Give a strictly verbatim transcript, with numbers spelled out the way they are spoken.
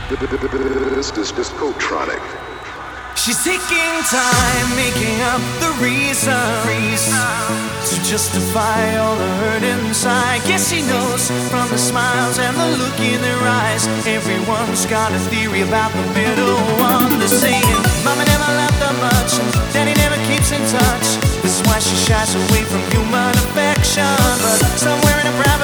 This is Discotronic. She's taking time, making up the reasons to justify all the hurt inside. Guess she knows from the smiles and the look in their eyes. Everyone's got a theory about the middle one. They're saying Mama never loved her much and Daddy never keeps in touch. That's why she shies away from human affection. But somewhere in a private